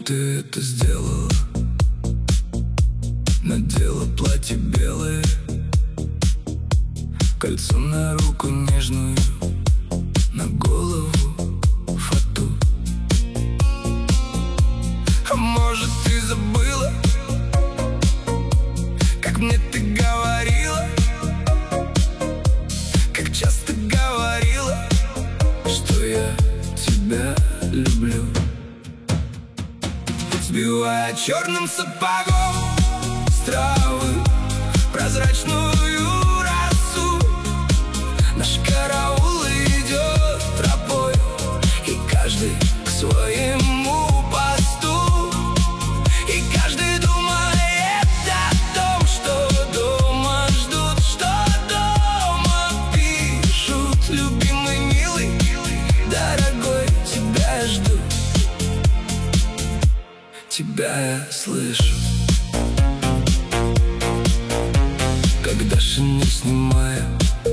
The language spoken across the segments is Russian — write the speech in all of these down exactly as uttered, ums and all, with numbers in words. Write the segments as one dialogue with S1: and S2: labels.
S1: ты это сделала? Надела платье белое, кольцо на руку нежную, на голову фату. А может, ты забыла, как мне ты говорила, как часто говорила, что я тебя люблю. Сбивая черным сапогом с травы прозрачную росу, наш караул идет тропой, и каждый к своему посту, и каждый думает о том, что дома ждут, что дома пишут: любимый, милый, дорогой, тебя я жду, тебя я слышу. Когда шинель снимая,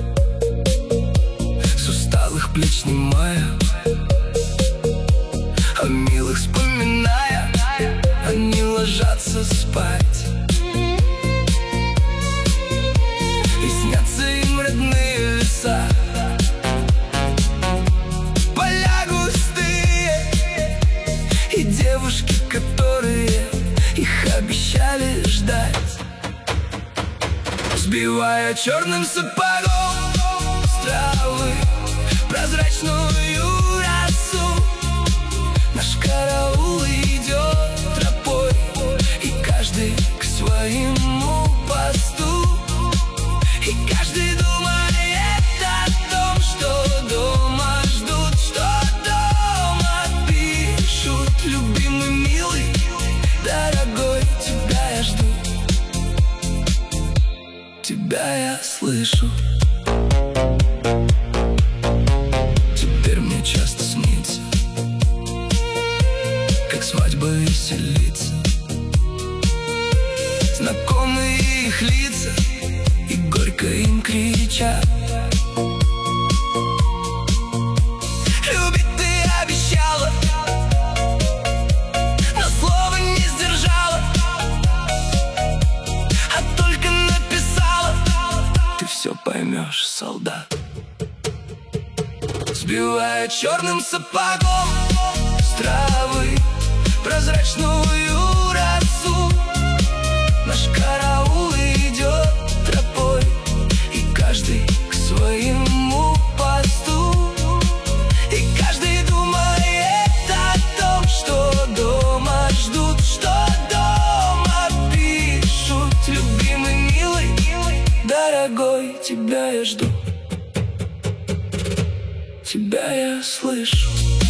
S1: с усталых плеч снимая, о милых вспоминая, они ложатся спать, и снятся им родные леса, поля густые, и девушки, которые их обещали ждать. Сбивая черным сапогом с травы прозрачную росу, наш караул идет тропой, и каждый к своему посту, и каждый думает о том, что дома ждут, что дома пишут: любимый, милый, дорогой, тебя я жду, тебя я слышу. Теперь мне часто снится, как свадьба веселится, знакомые их лица, и горько им кричат: любить ты обещала, но слова не сдержала, а только написала: ты все поймешь, солдат. Сбивая черным сапогом с травы прозрачную росу, наш караул идет тропой, и каждый к своему посту, и каждый думает о том, что дома ждут, что дома пишут: любимый, милый, дорогой, тебя я жду, тебя я слышу.